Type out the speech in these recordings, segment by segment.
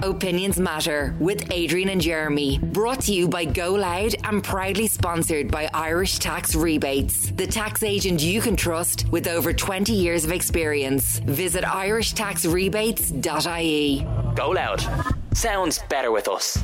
Opinions Matter with Adrian and Jeremy. Brought to you by Go Loud and proudly sponsored by Irish Tax Rebates, the tax agent you can trust with over 20 years of experience. Visit irishtaxrebates.ie. Go Loud. Sounds better with us.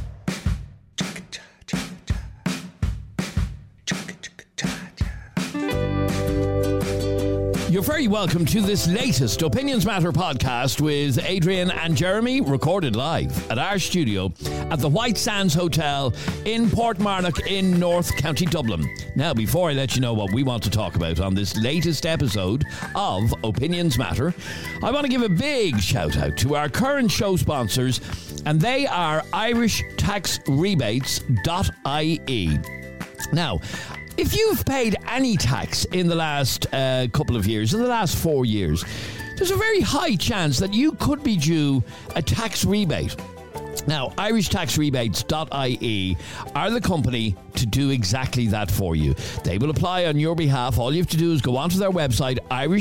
You're very welcome to this latest Opinions Matter podcast with Adrian and Jeremy, recorded live at our studio at the White Sands Hotel in Portmarnock in North County Dublin. Now, before I let you know what we want to talk about on this latest episode of Opinions Matter, I want to give a big shout out to our current show sponsors, and they are irishtaxrebates.ie. Now, if you've paid any tax in the last couple of years, in the last 4 years, there's a very high chance that you could be due a tax rebate. Now, irishtaxrebates.ie are the company to do exactly that for you. They will apply on your behalf. All you have to do is go onto their website,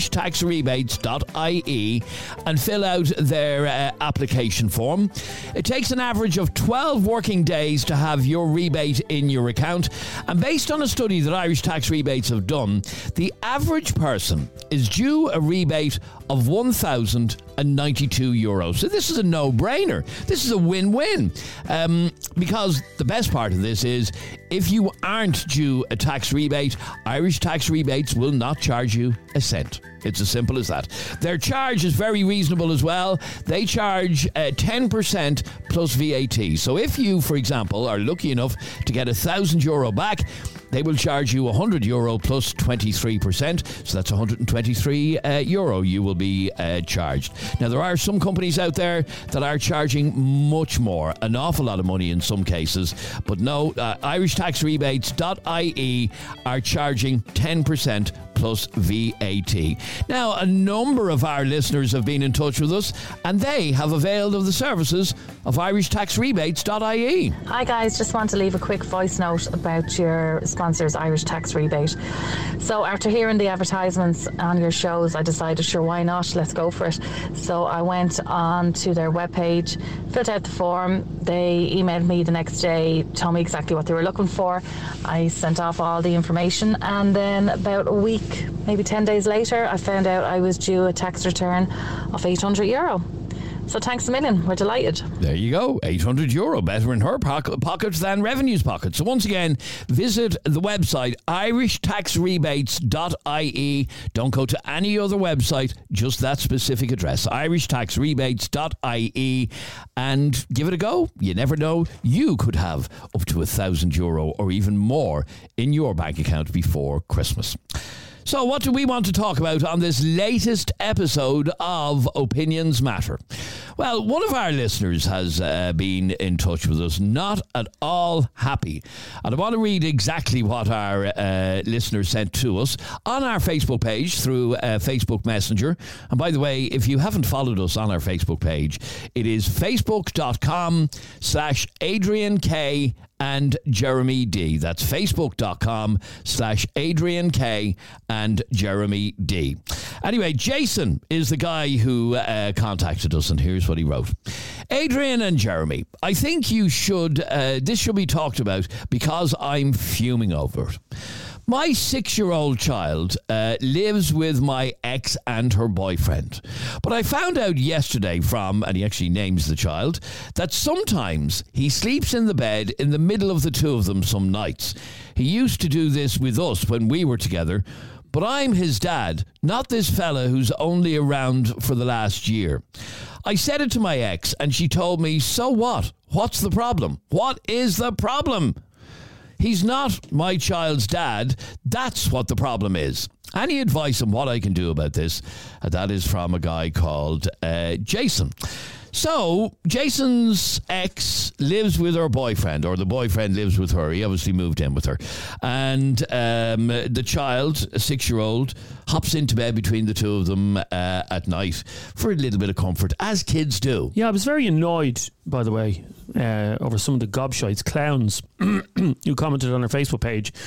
irishtaxrebates.ie, and fill out their application form. It takes an average of 12 working days to have your rebate in your account. And based on a study that Irish Tax Rebates have done, the average person is due a rebate of €1,092. So this is a no-brainer. This is a win-win. Because the best part of this is, if you aren't due a tax rebate, Irish Tax Rebates will not charge you a cent. It's as simple as that. Their charge is very reasonable as well. They charge 10% plus VAT. So if you, for example, are lucky enough to get €1,000 back, they will charge you €100 plus 23%. So that's €123 you will be charged. Now, there are some companies out there that are charging much more, an awful lot of money in some cases. But no, irishtaxrebates.ie are charging 10% plus VAT. Now, a number of our listeners have been in touch with us, and they have availed of the services of irishtaxrebates.ie. Hi guys, just want to leave a quick voice note about your sponsors, Irish Tax Rebate. So after hearing the advertisements on your shows, I decided, sure, why not? Let's go for it. So I went on to their webpage, filled out the form. They emailed me the next day, told me exactly what they were looking for. I sent off all the information, and then about a week, maybe 10 days later, I found out I was due a tax return of €800. So thanks a million. We're delighted. There you go. €800. Better in her pocket than Revenue's pocket. So once again, visit the website irishtaxrebates.ie. Don't go to any other website, just that specific address, irishtaxrebates.ie, and give it a go. You never know. You could have up to €1,000 or even more in your bank account before Christmas. So what do we want to talk about on this latest episode of Opinions Matter? Well, one of our listeners has been in touch with us, not at all happy. And I want to read exactly what our listener sent to us on our Facebook page through Facebook Messenger. And by the way, if you haven't followed us on our Facebook page, it is facebook.com/Adrian K and Jeremy D. That's facebook.com/Adrian K and Jeremy D. Anyway, Jason is the guy who contacted us, and here's what he wrote. Adrian and Jeremy, I think this should be talked about because I'm fuming over it. My 6-year-old child lives with my ex and her boyfriend. But I found out yesterday and he actually names the child, that sometimes he sleeps in the bed in the middle of the two of them some nights. He used to do this with us when we were together, but I'm his dad, not this fella who's only around for the last year. I said it to my ex and she told me, so what? What's the problem? What is the problem? He's not my child's dad. That's what the problem is. Any advice on what I can do about this? That is from a guy called Jason. So, Jason's ex lives with her boyfriend, or the boyfriend lives with her. He obviously moved in with her. And the child, a 6-year-old, hops into bed between the two of them at night for a little bit of comfort, as kids do. Yeah, I was very annoyed, by the way, over some of the gobshites, clowns, who commented on our Facebook page,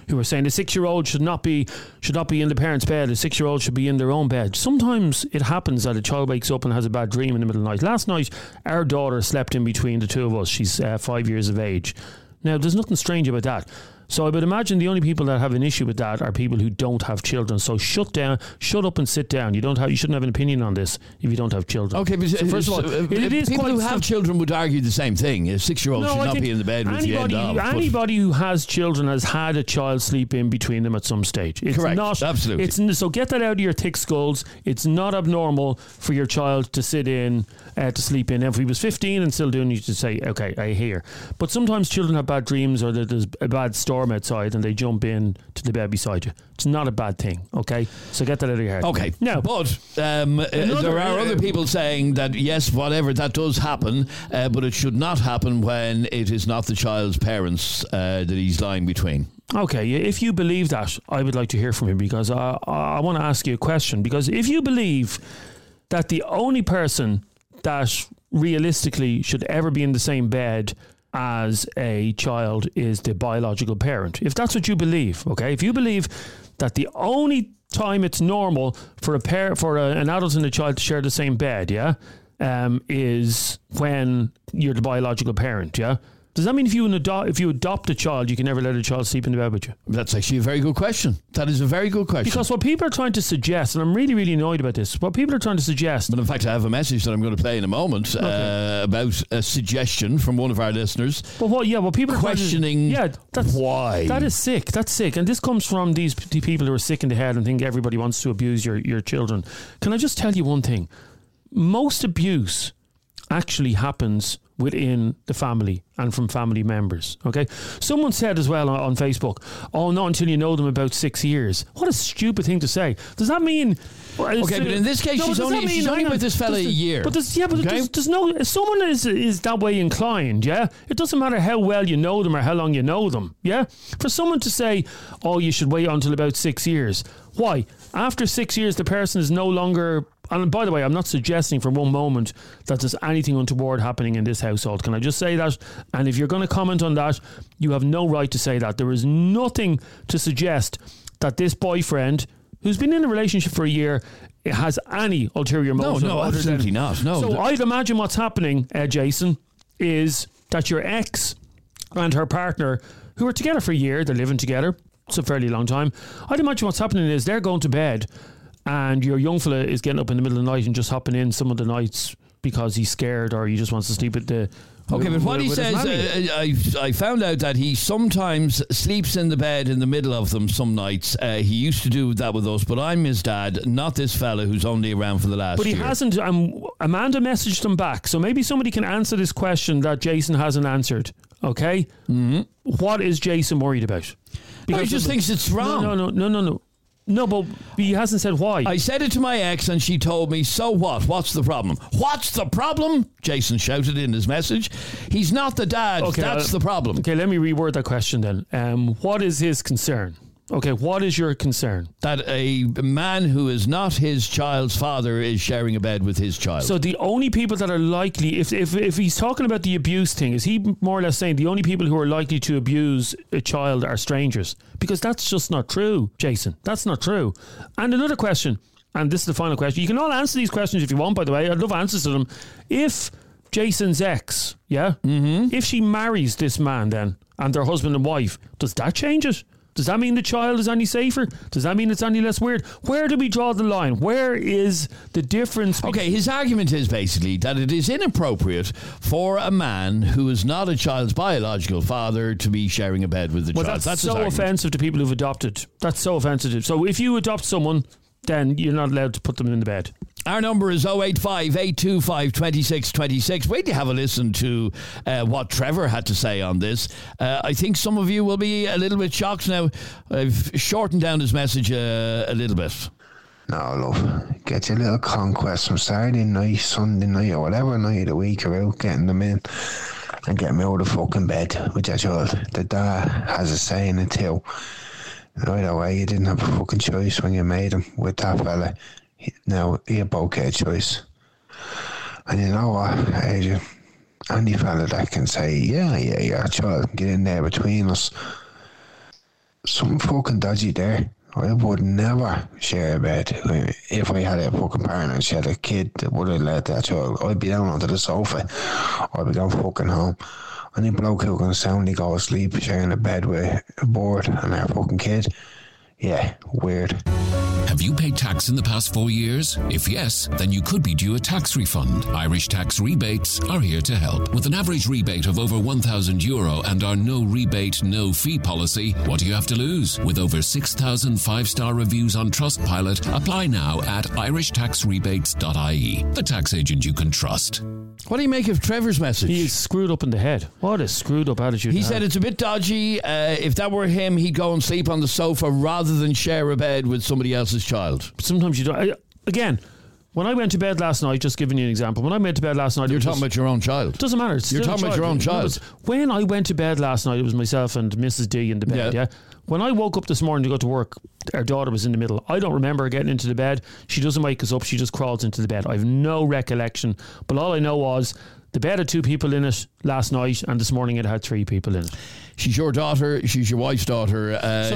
who are saying a 6-year-old should not be in the parents' bed. A 6-year-old should be in their own bed. Sometimes it happens that a child wakes up and has a bad dream in the middle of the night. Last night, our daughter slept in between the two of us. She's 5 years of age. Now, there's nothing strange about that. So I would imagine the only people that have an issue with that are people who don't have children. So shut up and sit down. You shouldn't have an opinion on this if you don't have children. Okay, but so first of all, it is people who have children would argue the same thing. A 6-year-old should not be in the bed with the end of. Anybody who has children has had a child sleep in between them at some stage. It's correct, not, absolutely. So get that out of your thick skulls. It's not abnormal for your child to sit in, to sleep in. If he was 15 and still doing it, you should say, okay, I hear. But sometimes children have bad dreams or there's a bad storm outside and they jump in to the bed beside you. It's not a bad thing, okay? So get that out of your head. Okay. Now, but there are other people saying that, yes, whatever, that does happen, but it should not happen when it is not the child's parents that he's lying between. Okay, if you believe that, I would like to hear from you, because I want to ask you a question. Because if you believe that the only person that realistically should ever be in the same bed as a child is the biological parent, if that's what you believe, okay, if you believe that the only time it's normal for an adult and a child to share the same bed, is when you're the biological parent, does that mean if you adopt a child, you can never let a child sleep in the bed with you? That's actually a very good question. That is a very good question. Because what people are trying to suggest, and I'm really, really annoyed about this, what people are trying to suggest... But in fact, I have a message that I'm going to play in a moment about a suggestion from one of our listeners. But people are questioning why. That is sick. That's sick. And this comes from the people who are sick in the head and think everybody wants to abuse your children. Can I just tell you one thing? Most abuse actually happens within the family and from family members, okay? Someone said as well on Facebook, oh, not until you know them about 6 years. What a stupid thing to say. Does that mean... Okay, but in this case, she's only with this fella a year. But there's no... If someone is that way inclined, it doesn't matter how well you know them or how long you know them, For someone to say, oh, you should wait until about 6 years. Why? After 6 years, the person is no longer... And by the way, I'm not suggesting for one moment that there's anything untoward happening in this household. Can I just say that? And if you're going to comment on that, you have no right to say that. There is nothing to suggest that this boyfriend, who's been in a relationship for a year, has any ulterior motive. No, absolutely not. No. So I'd imagine what's happening, Jason, is that your ex and her partner, who are together for a year, they're living together, it's a fairly long time. I'd imagine what's happening is they're going to bed and your young fella is getting up in the middle of the night and just hopping in some of the nights because he's scared or he just wants to sleep with the... Okay, but what he says, I found out that he sometimes sleeps in the bed in the middle of them some nights. He used to do that with us, but I'm his dad, not this fella who's only around for the last year. But he hasn't... Amanda messaged him back, so maybe somebody can answer this question that Jason hasn't answered, okay? Mm-hmm. What is Jason worried about? Because he just thinks it's wrong. No. No, but he hasn't said why. I said it to my ex and she told me, so what? What's the problem? What's the problem? Jason shouted in his message. He's not the dad. Okay, that's the problem. Okay, let me reword that question then. What is his concern? Okay, what is your concern? That a man who is not his child's father is sharing a bed with his child. So the only people that are likely, if he's talking about the abuse thing, is he more or less saying the only people who are likely to abuse a child are strangers? Because that's just not true, Jason. That's not true. And another question, and this is the final question. You can all answer these questions if you want, by the way. I'd love answers to them. If Jason's ex, if she marries this man then, and their husband and wife, does that change it? Does that mean the child is any safer? Does that mean it's any less weird? Where do we draw the line? Where is the difference? Okay, his argument is basically that it is inappropriate for a man who is not a child's biological father to be sharing a bed with the child. That's so offensive to people who've adopted. That's so offensive. So if you adopt someone, then you're not allowed to put them in the bed. Our number is 085 825 2626. Wait to have a listen to what Trevor had to say on this. I think some of you will be a little bit shocked now. I've shortened down his message a little bit. No, love. Get your little conquest from Saturday night, Sunday night, or whatever night of the week you're out getting them in and get them out of the fucking bed with your child. The dad has a say in it too. Right away, you didn't have a fucking choice when you made him with that fella. Now, he both get a choice. And you know what, Adrian? Any fella that can say, yeah, your child, get in there between us. something fucking dodgy there. I would never share a bed. If I had a fucking partner and she had a kid that would have let that child, I'd be down onto the sofa. I'd be going fucking home. Any bloke who can soundly go to sleep sharing a bed with a board and our fucking kid, yeah, weird. Have you paid tax in the past 4 years? If yes, then you could be due a tax refund. Irish Tax Rebates are here to help. With an average rebate of over €1,000 and our no rebate, no fee policy, what do you have to lose? With over 6,000 5-star reviews on Trustpilot, apply now at irishtaxrebates.ie. The tax agent you can trust. What do you make of Trevor's message? He's screwed up in the head. What a screwed up attitude. He said it's a bit dodgy. If that were him, he'd go and sleep on the sofa rather than share a bed with somebody else's child. Sometimes you don't. Again, when I went to bed last night, just giving you an example, when I went to bed last night... You're talking about your own child. Doesn't matter. You're talking about your own child. When I went to bed last night, it was myself and Mrs. D in the bed, yeah? When I woke up this morning to go to work, our daughter was in the middle. I don't remember her getting into the bed. She doesn't wake us up. She just crawls into the bed. I have no recollection. But all I know was the bed had 2 people in it last night, and this morning it had 3 people in it. She's your daughter. She's your wife's daughter.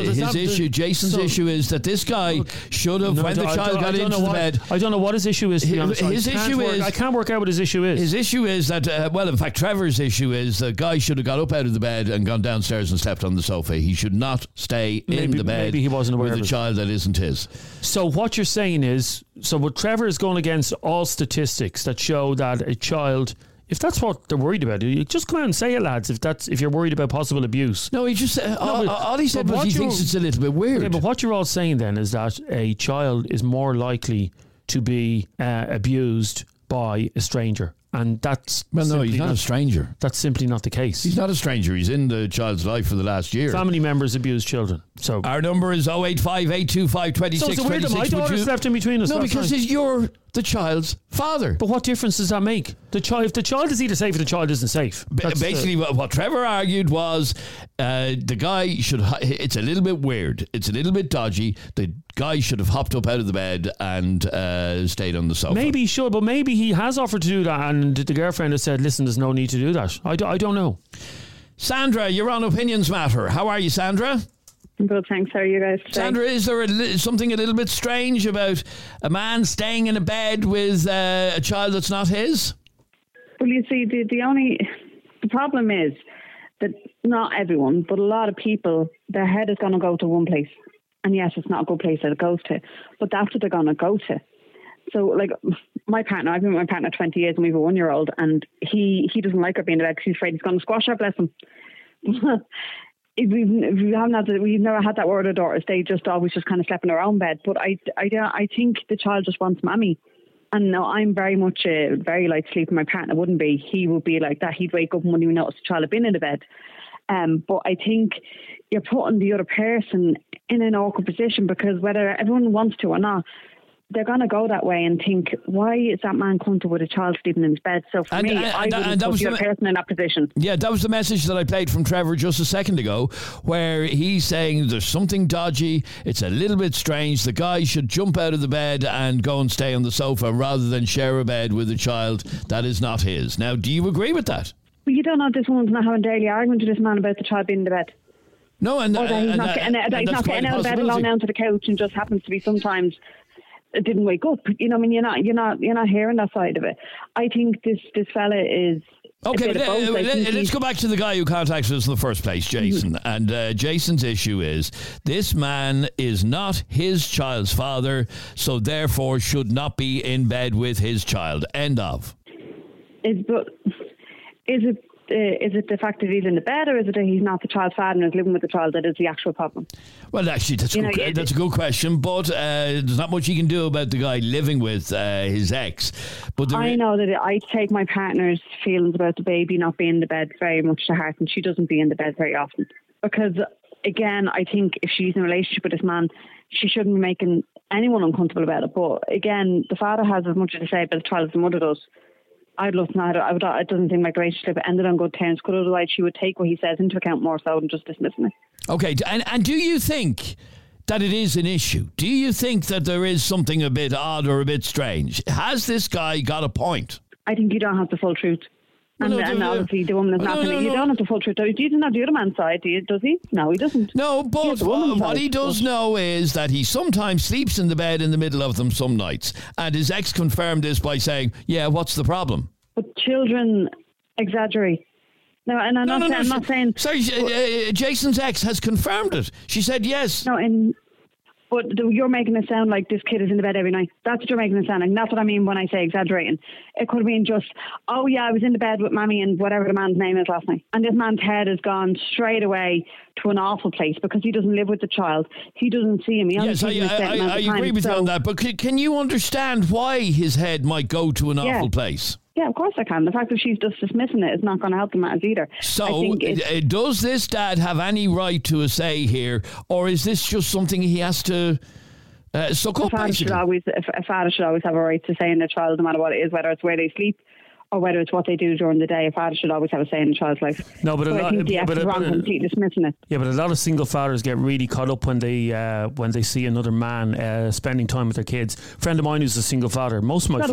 Jason's issue is that this guy should have, when the child got into the bed... I don't know what his issue is, to be honest. I can't work out what his issue is. His issue is that, in fact, Trevor's issue is the guy should have got up out of the bed and gone downstairs and slept on the sofa. He should not stay in the bed maybe he wasn't aware with a child that isn't his. So what you're saying is, what Trevor is going against all statistics that show that a child... If that's what they're worried about, you just come out and say it, lads. If you're worried about possible abuse. No, he just all he said was he thinks it's a little bit weird. Okay, but what you're all saying then is that a child is more likely to be abused by a stranger. And that's... Well, no, he's not a stranger. That's simply not the case. He's not a stranger. He's in the child's life for the last year. Family members abuse children. So our number is 085 825 26 so weird that my daughter's left in between us. No, because you're the child's father. But what difference does that make? If the child is either safe or the child isn't safe. Basically, what Trevor argued was the guy should... It's a little bit weird. It's a little bit dodgy. The guy should have hopped up out of the bed and stayed on the sofa. Maybe he should, but maybe he has offered to do that and the girlfriend has said, listen, there's no need to do that. I don't know. Sandra, you're on Opinions Matter. How are you, Sandra? I'm good, thanks. How are you guys today? Sandra, is there something a little bit strange about a man staying in a bed with a child that's not his? Well, you see, the problem is that not everyone, but a lot of people, their head is going to go to one place. And yes, it's not a good place that it goes to, but that's what they're going to go to. So, like, my partner, I've been with my partner 20 years and we have a 1-year-old, and he doesn't like her being in bed because he's afraid he's going to squash her, bless him. We've never had that word or daughters. They just always just kind of slept in their own bed. But I think the child just wants mommy. And no, I'm very much very light sleeping. My partner wouldn't be. He would be like that. He'd wake up when he noticed the child had been in the bed. But I think you're putting the other person in an awkward position because whether everyone wants to or not, they're going to go that way and think, why is that man comfortable with a child sleeping in his bed? So for me, I wouldn't put the other person in that position. Yeah, that was the message that I played from Trevor just a second ago, where he's saying there's something dodgy, it's a little bit strange, the guy should jump out of the bed and go and stay on the sofa rather than share a bed with a child that is not his. Now, do you agree with that? Well, you don't know this woman's not having a daily argument with this man about the child being in the bed. No, and he's not getting out of bed and going down to the couch and just happens to be sometimes it didn't wake up. You know, I mean, you're not hearing that side of it. I think this fella is okay. But let's go back to the guy who contacted us in the first place, Jason. And Jason's issue is this man is not his child's father, so therefore should not be in bed with his child. End of. Is it the fact that he's in the bed, or is it that he's not the child's father and is living with the child that is the actual problem? Well, actually, that's a good question, but there's not much he can do about the guy living with his ex. But I know that I take my partner's feelings about the baby not being in the bed very much to heart, and she doesn't be in the bed very often. Because, again, I think if she's in a relationship with this man, she shouldn't be making anyone uncomfortable about it. But, again, the father has as much to say about the child as the mother does. I'd love to know. I doesn't think my relationship ended on good terms, because otherwise she would take what he says into account more so than just dismissing it. Okay, and do you think that it is an issue? Do you think that there is something a bit odd or a bit strange? Has this guy got a point? I think you don't have the full truth. And obviously the woman is not going to... You don't have the full truth. You don't have the other man's side, does he? No, he doesn't. No, but what he does know is that he sometimes sleeps in the bed in the middle of them some nights. And his ex confirmed this by saying, yeah, what's the problem? But children exaggerate. No, and I'm not saying... Sorry, Jason's ex has confirmed it. She said yes. No, but you're making it sound like this kid is in the bed every night. That's what you're making it sound like. That's what I mean when I say exaggerating. It could have been just, oh yeah, I was in the bed with Mammy and whatever the man's name is last night. And this man's head has gone straight away to an awful place because he doesn't live with the child. He doesn't see him. He only sees him I agree with you on that. But can you understand why his head might go to an awful place? Yeah, of course I can. The fact that she's just dismissing it is not going to help the matters either. So, does this dad have any right to a say here, or is this just something he has to suck up? A father should always have a right to say in their child, no matter what it is, whether it's where they sleep or whether it's what they do during the day. A father should always have a say in a child's life. No, but I think the ex is wrong completely dismissing it. Yeah, but a lot of single fathers get really caught up when they see another man spending time with their kids. A friend of mine who's a single father. Most of my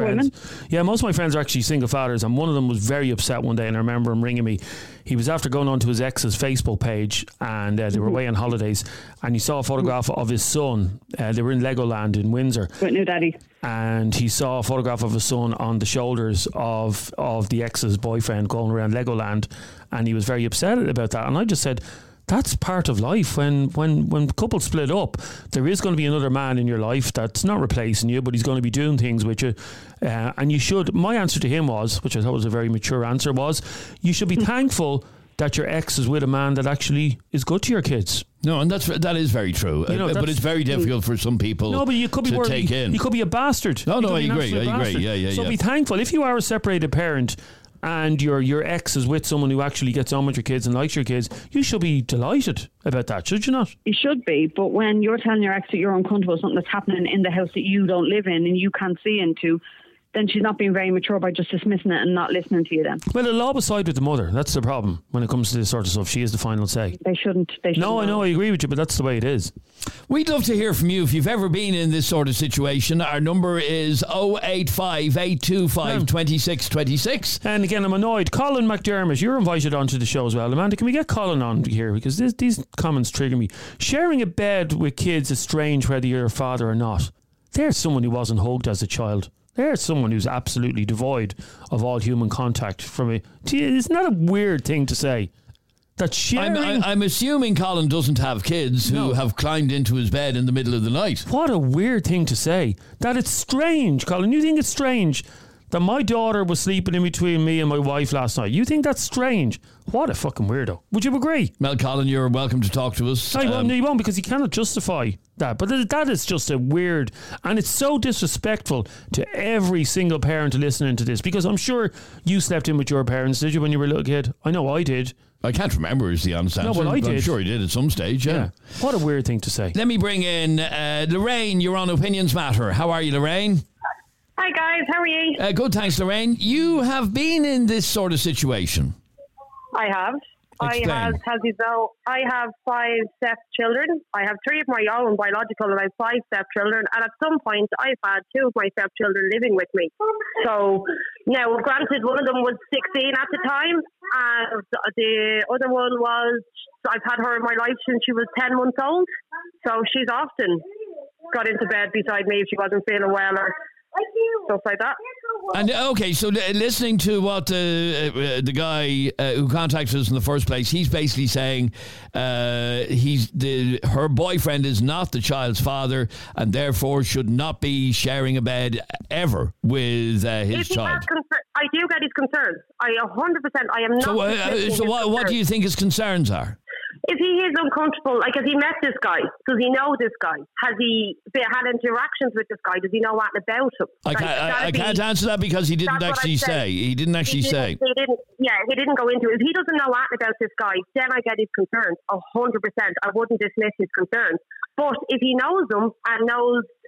friends are actually single fathers, and one of them was very upset one day, and I remember him ringing me. He was after going onto his ex's Facebook page, and they were away on holidays, and he saw a photograph of his son. They were in Legoland in Windsor. With new daddy. And he saw a photograph of his son on the shoulders of the ex's boyfriend going around Legoland, and he was very upset about that. And I just said, that's part of life. When couples split up, there is going to be another man in your life that's not replacing you, but he's going to be doing things with you. And you should, my answer to him was, which I thought was a very mature answer, was you should be thankful that your ex is with a man that actually is good to your kids. No, and that is very true. But it's very difficult for some people to take in. You could be a bastard. No, I agree. Yeah. So be thankful. If you are a separated parent and your ex is with someone who actually gets on with your kids and likes your kids, you should be delighted about that, should you not? You should be, but when you're telling your ex that you're uncomfortable with something that's happening in the house that you don't live in and you can't see into, then she's not being very mature by just dismissing it and not listening to you then. Well, the law will side with the mother. That's the problem when it comes to this sort of stuff. She is the final say. They shouldn't. No, I know, I agree with you, but that's the way it is. We'd love to hear from you if you've ever been in this sort of situation. Our number is 085 825 2626. And again, I'm annoyed. Colin McDermott, you're invited onto the show as well. Amanda, can we get Colin on here? Because these comments trigger me. Sharing a bed with kids is strange whether you're a father or not. There's someone who wasn't hugged as a child. There's someone who's absolutely devoid of all human contact from it. Isn't that a weird thing to say? That sharing... I'm assuming Colin doesn't have kids who have climbed into his bed in the middle of the night. What a weird thing to say. That it's strange, Colin. You think it's strange that my daughter was sleeping in between me and my wife last night? You think that's strange? What a fucking weirdo. Would you agree? Well, Colin, you're welcome to talk to us. No, he won't, because he cannot justify that. But that is just a weird, and it's so disrespectful to every single parent listening to this, because I'm sure you slept in with your parents, did you, when you were a little kid? I know I did. I can't remember is the honest answer. No, but I did. I'm sure he did at some stage, yeah. What a weird thing to say. Let me bring in Lorraine. You're on Opinions Matter. How are you, Lorraine? Hi guys, how are you? Good, thanks, Lorraine. You have been in this sort of situation. I have. Explain. I have 5 stepchildren. I have 3 of my own biological and I have 5 stepchildren. And at some point, I've had 2 of my stepchildren living with me. So now, granted, one of them was 16 at the time, and the other one was, I've had her in my life since she was 10 months old. So she's often got into bed beside me if she wasn't feeling well or stuff like that. And okay, so listening to what the guy who contacted us in the first place, he's basically saying her boyfriend is not the child's father and therefore should not be sharing a bed ever with his child. I do get his concerns. I 100%. I am not. So what do you think his concerns are? If he is uncomfortable, like, has he met this guy? Does he know this guy? Has he had interactions with this guy? Does he know what about him? I can't answer that because he didn't actually say. He didn't actually say. He didn't go into it. If he doesn't know what about this guy, then I get his concerns 100%. I wouldn't dismiss his concerns. But if he knows him and knows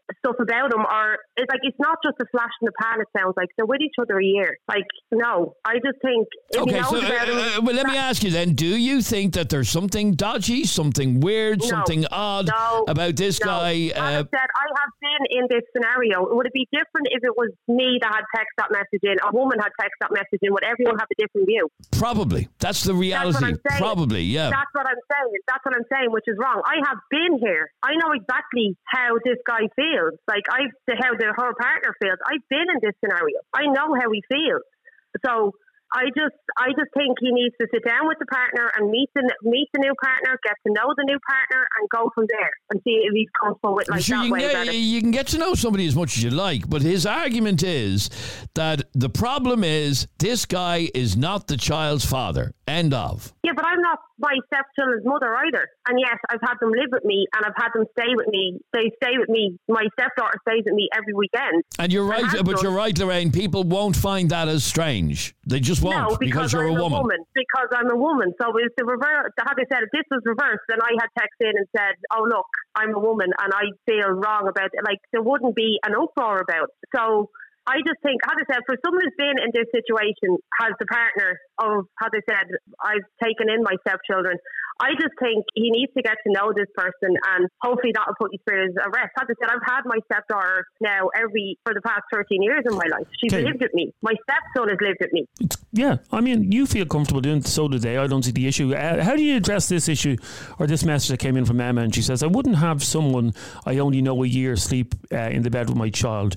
stuff about them, or it's like it's not just a flash in the pan. It sounds like they're with each other a year. Like, no, I just think. Okay, so well, let me ask you then: do you think that there's something dodgy, something weird, something odd about this guy? As I said, I have been in this scenario. Would it be different if it was me that had text that message in, a woman had text that message in? Would everyone have a different view? Probably. That's the reality. Probably, yeah. That's what I'm saying. That's what I'm saying, which is wrong. I have been here. I know exactly how this guy feels. Like how her partner feels. I've been in this scenario. I know how he feels. So I just think he needs to sit down with the partner and meet the new partner, get to know the new partner, and go from there and see if he's comfortable with You can get to know somebody as much as you like, but his argument is that the problem is this guy is not the child's father. End of. Yeah, but I'm not my stepchildren's mother either. And yes, I've had them live with me and I've had them stay with me. They stay with me. My stepdaughter stays with me every weekend. And you're right, but you're right, Lorraine. People won't find that as strange. They just won't. No, because you're I'm a woman. Because I'm a woman. So if the reverse, how they said, if this was reversed, then I had texted in and said, "Oh look, I'm a woman and I feel wrong about it." Like there wouldn't be an uproar about it. So I just think, how they said, for someone who's been in this situation, has the partner of, how they said, I've taken in my stepchildren. I just think he needs to get to know this person, and hopefully that will put you through his arrest. As I said, I've had my stepdaughter now for the past 13 years in my life. She's lived with me. My stepson has lived with me. Yeah, I mean, you feel comfortable doing it, so do they. I don't see the issue. How do you address this issue or this message that came in from Emma? And she says, I wouldn't have someone I only know a year sleep in the bed with my child.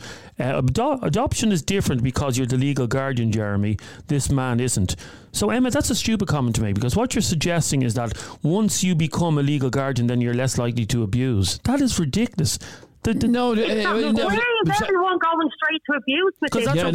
Adoption is different because you're the legal guardian, Jeremy. This man isn't. So, Emma, that's a stupid comment to me, because what you're suggesting is that once you become a legal guardian, then you're less likely to abuse. That is ridiculous. Where is everyone going straight to abuse with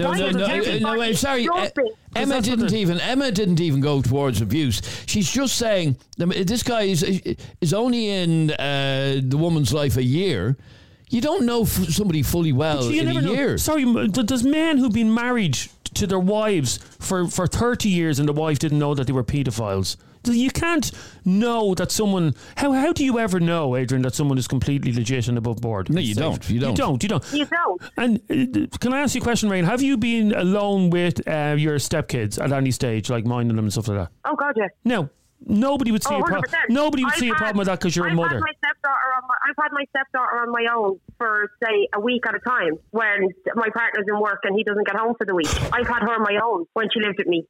this? No, I'm sorry. Emma didn't even go towards abuse. She's just saying this guy is only in the woman's life a year. You don't know somebody fully well in a year. Sorry, there's men who've been married to their wives for 30 years and the wife didn't know that they were paedophiles. You can't know that someone... How do you ever know, Adrian, that someone is completely legit and above board? No, you don't. You don't. And can I ask you a question, Rain? Have you been alone with your stepkids at any stage, like minding them and stuff like that? Oh, God, yeah. No. Nobody would see a problem. Nobody would see a problem with that because you're a mother. I've had my stepdaughter on my own for, say, a week at a time when my partner's in work and he doesn't get home for the week. I've had her on my own when she lived with me.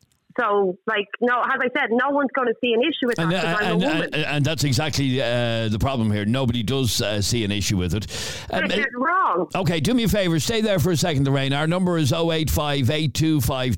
So, like, no, as I said, no one's going to see an issue with that because I'm a woman. And that's exactly the problem here. Nobody does see an issue with it. It's wrong. Okay, do me a favour. Stay there for a second, Lorraine. Our number is 085 825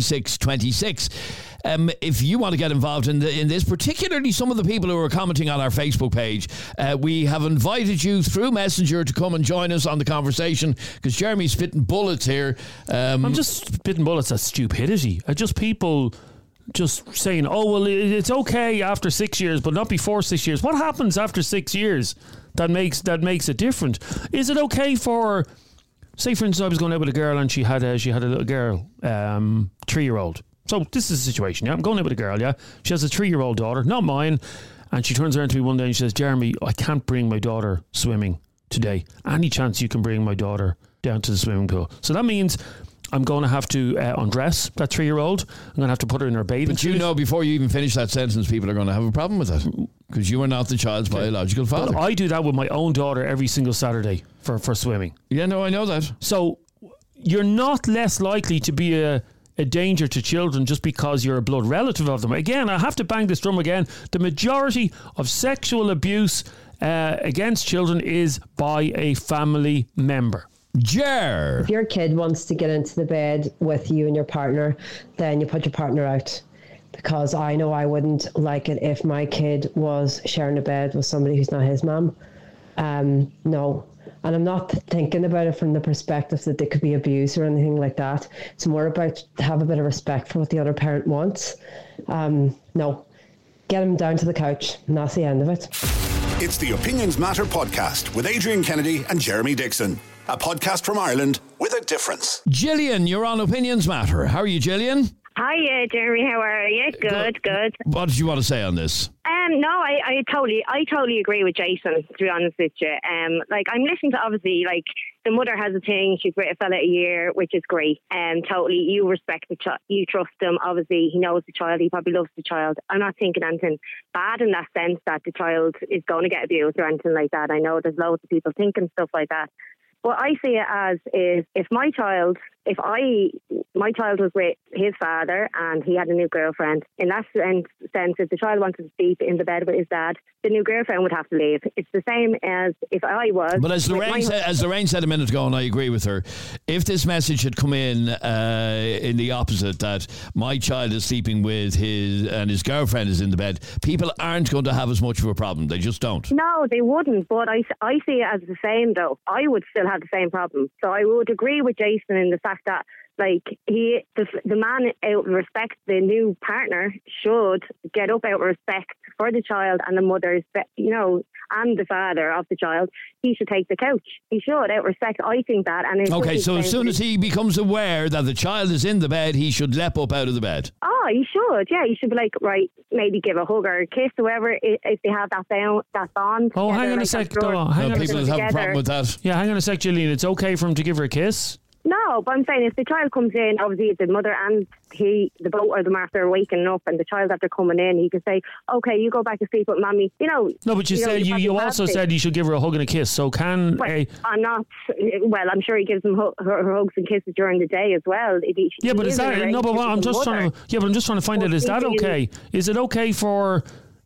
2626. If you want to get involved in this, particularly some of the people who are commenting on our Facebook page, we have invited you through Messenger to come and join us on the conversation, because Jeremy's spitting bullets here. I'm just spitting bullets at stupidity. Just people just saying, oh, well, it's okay after 6 years, but not before 6 years. What happens after 6 years that makes it different? Is it okay for... Say, for instance, I was going out with a girl and she had a little girl, 3-year-old. So this is the situation, yeah? I'm going out with a girl, yeah? She has a 3-year-old daughter, not mine. And she turns around to me one day and she says, Jeremy, I can't bring my daughter swimming today. Any chance you can bring my daughter down to the swimming pool? So that means I'm going to have to undress that 3-year-old. I'm going to have to put her in her bathing suit. But you know, before you even finish that sentence, people are going to have a problem with that, because you are not the child's biological father. But I do that with my own daughter every single Saturday for swimming. Yeah, no, I know that. So you're not less likely to be a danger to children just because you're a blood relative of them. Again, I have to bang this drum again. The majority of sexual abuse against children is by a family member. Jer. If your kid wants to get into the bed with you and your partner, then you put your partner out. Because I know I wouldn't like it if my kid was sharing a bed with somebody who's not his mum. No. And I'm not thinking about it from the perspective that there could be abuse or anything like that. It's more about have a bit of respect for what the other parent wants. No, get him down to the couch, and that's the end of it. It's the Opinions Matter podcast with Adrian Kennedy and Jeremy Dixon. A podcast from Ireland with a difference. Gillian, you're on Opinions Matter. How are you, Gillian? Hi, Jeremy. How are you? Good. What did you want to say on this? No, I totally agree with Jason, to be honest with you. Like, I'm listening to, obviously, like, the mother has a thing, she's with a fella a year, which is great. Totally, you respect the child, you trust him, obviously, he knows the child, he probably loves the child. I'm not thinking anything bad in that sense, that the child is going to get abused or anything like that. I know there's loads of people thinking stuff like that. What I see it as is, if my child was with his father and he had a new girlfriend, in that sense, if the child wanted to sleep in the bed with his dad, the new girlfriend would have to leave. It's the same as if I was. But as Lorraine said a minute ago, and I agree with her, if this message had come in the opposite, that my child is sleeping with his girlfriend is in the bed, people aren't going to have as much of a problem. They just don't. No, they wouldn't. But I see it as the same, though. I would still have the same problem. So I would agree with Jason in the fact that, like, the man, out of respect, the new partner should get up out of respect for the child and the mother's, and the father of the child. He should take the couch. He should, out of respect. I think that. And okay, so as soon as he becomes aware that the child is in the bed, he should leap up out of the bed. Oh, he should. Yeah, he should be like, right, maybe give a hug or a kiss, whoever, if they have that bond. Oh, hang on a sec. People have a problem with that. Yeah, hang on a sec, Gillian. It's okay for him to give her a kiss? No, but I'm saying, if the child comes in, obviously the mother and the both of them, after waking up, and the child after coming in, he can say, okay, you go back to sleep with mommy. No, but you also said you should give her a hug and a kiss. So I'm not. Well, I'm sure he gives them her hugs and kisses during the day as well. But is that no? But I'm just trying to find out, is that okay? Is it okay for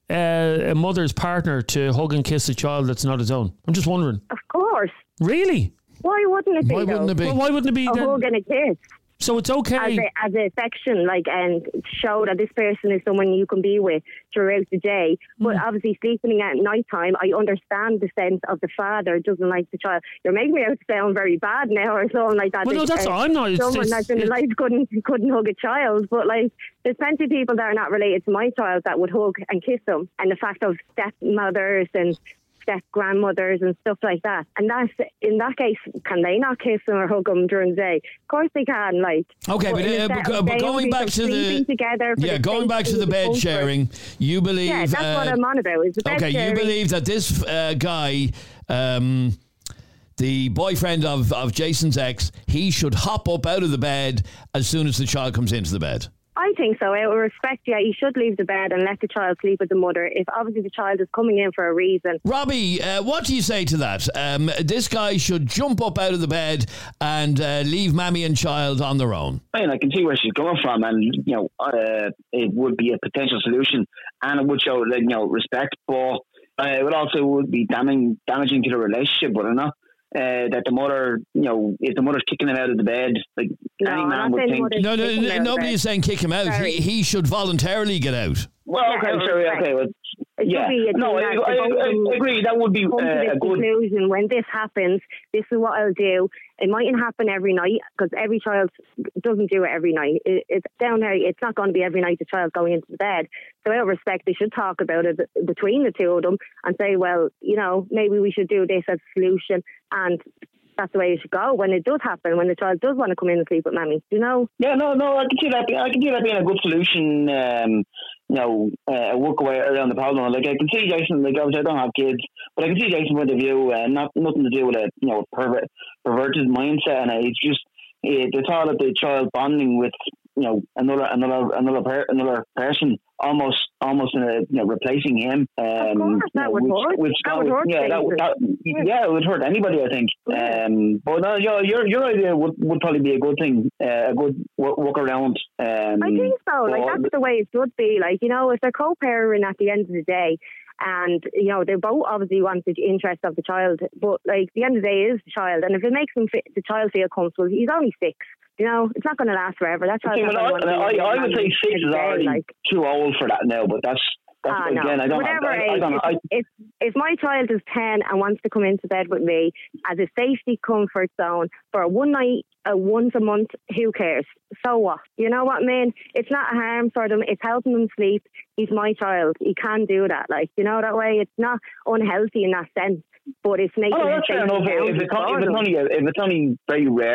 a mother's partner to hug and kiss a child that's not his own? I'm just wondering. Of course. Really? Why wouldn't it be? Why wouldn't it be? Well, why wouldn't it be? A hug and a kiss. So it's okay as a affection, like, and show that this person is someone you can be with throughout the day. But obviously, sleeping at night time, I understand the sense of the father doesn't like the child. You're making me out to sound very bad now, or something like that. Well, no, that's all. I'm not. Someone that's in life couldn't hug a child, but like, there's plenty of people that are not related to my child that would hug and kiss them. And the fact of stepmothers and step-grandmothers and stuff like that. And that's, in that case, can they not kiss them or hug them during the day? Of course they can. Like, okay, but going back to the bed sharing, you believe? Yeah, that's what I'm on about. Is the bed sharing. You believe that this guy, the boyfriend of Jason's ex, he should hop up out of the bed as soon as the child comes into the bed? I think so. Out of respect, yeah, he should leave the bed and let the child sleep with the mother, if obviously the child is coming in for a reason. Robbie, what do you say to that? This guy should jump up out of the bed and leave mammy and child on their own. I mean, I can see where she's coming from, and it would be a potential solution, and it would show respect, but it would also would be damaging to the relationship, would it not? That the mother, if the mother's kicking him out of the bed, like any man would think. No, nobody is saying kick him out. He should voluntarily get out. Well, okay, sorry, okay. Well, yeah, no, I agree. That would be a good conclusion. When this happens, this is what I'll do. It mightn't happen every night, because every child doesn't do it every night. It's down there. It's not going to be every night the child's going into the bed. So out of respect, they should talk about it between the two of them and say, well, maybe we should do this as a solution, and that's the way it should go when it does happen, when the child does want to come in and sleep with mammy, Yeah, no, I can see that. I can see that being a good solution. A walk away around the problem. Like, I can see Jason. Like, obviously I don't have kids, but I can see Jason's point of view. Nothing to do with a perverted mindset, and it's just the thought of the child bonding with another person, almost replacing him. Of course, that would hurt. It would hurt anybody, I think. But no, your idea would probably be a good thing, a good work around. I think so. Like, that's the way it should be. Like, if they're co-parenting at the end of the day, and they both obviously want the interest of the child, but like, the end of the day is the child, and if it makes the child feel comfortable, he's only 6. It's not going to last forever. That's how I would say 6 is already too old for that now, but that's again, no. I don't know. If my child is 10 and wants to come into bed with me as a safety comfort zone for one night, once a month, who cares? So what? You know what I mean? It's not a harm for them. It's helping them sleep. He's my child. He can do that. Like, that way. It's not unhealthy in that sense, but it's making it safe. If it's only very rare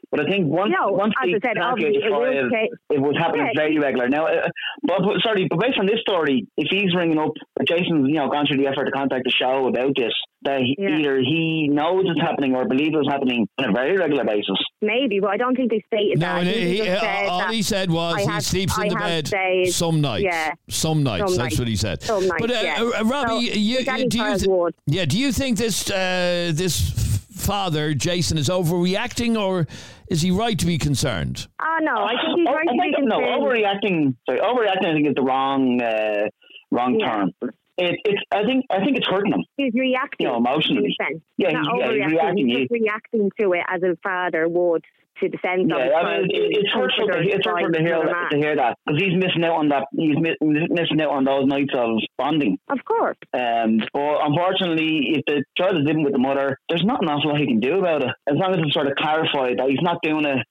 But I think once they as I said, can't get to 5, it would happen very regular. Now, but based on this story, if he's ringing up, Jason's gone through the effort to contact the show about this, that either he knows it's happening or believes it's happening on a very regular basis. Maybe, but I don't think they stated that. All he said was he sleeps in the bed some nights. Yeah. Some nights. That's what he said. Some nights, but Robbie, do you think this father, Jason, is overreacting, or is he right to be concerned? No, I think he's right to be concerned. No, overreacting I think is the wrong term. I think it's hurting him. He's reacting, emotionally. In a sense. Yeah, he's reacting. He's just reacting to it as a father would to the sense of. It's hurtful to hear that, because he's missing out on that. He's missing out on those nights of bonding. Of course. But unfortunately, if the child is living with the mother, there's not an awful lot he can do about it. As long as it's sort of clarified that he's not doing it,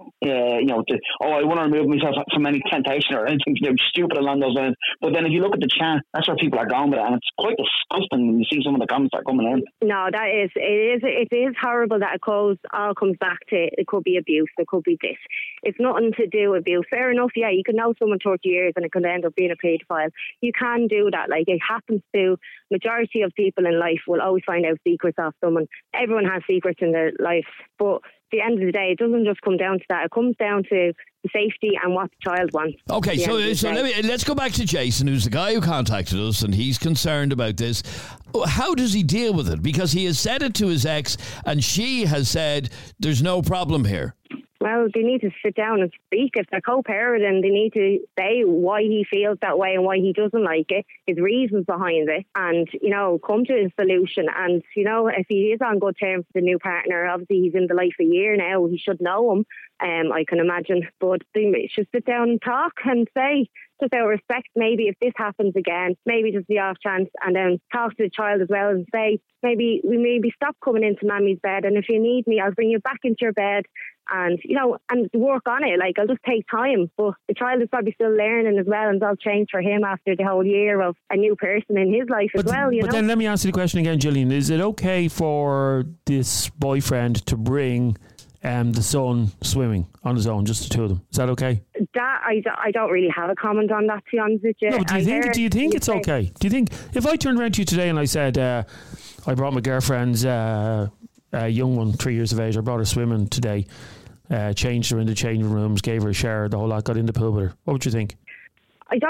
I want to remove myself from any temptation or anything stupid along those lines. But then if you look at the chat, that's where people are going with it, and it's quite disgusting when you see some of the comments that are coming in. No, it is horrible that it all comes back to it could be abuse, it could be this. It's nothing to do with abuse. Fair enough, yeah, you can know someone 30 years and it can end up being a paedophile. You can do that. Like, it happens to majority of people in life will always find out secrets off someone. Everyone has secrets in their life, but at the end of the day, it doesn't just come down to that. It comes down to the safety and what the child wants. Okay, so let's go back to Jason, who's the guy who contacted us, and he's concerned about this. How does he deal with it? Because he has said it to his ex, and she has said there's no problem here. Well, they need to sit down and speak. If they're co-parenting, they need to say why he feels that way and why he doesn't like it, his reasons behind it, and, come to a solution. And, if he is on good terms with the new partner, obviously he's in the life a year now, he should know him, I can imagine. But they should sit down and talk and say, just out of respect, maybe if this happens again, maybe just the off chance, and then talk to the child as well and say, maybe stop coming into Mammy's bed, and if you need me, I'll bring you back into your bed. And, and work on it. Like, I'll just take time. But the child is probably still learning as well, and that'll change for him after the whole year of a new person in his life as well, But then let me ask you the question again, Gillian. Is it okay for this boyfriend to bring the son swimming on his own, just the two of them? Is that okay? That I don't really have a comment on that, to be honest with you. No, do you think it's okay? Do you think, if I turned around to you today and I said, I brought my girlfriend's young one, 3 years of age, I brought her swimming today, changed her in the changing rooms, gave her a shower, the whole lot, got in the pool with her, what would you think? It's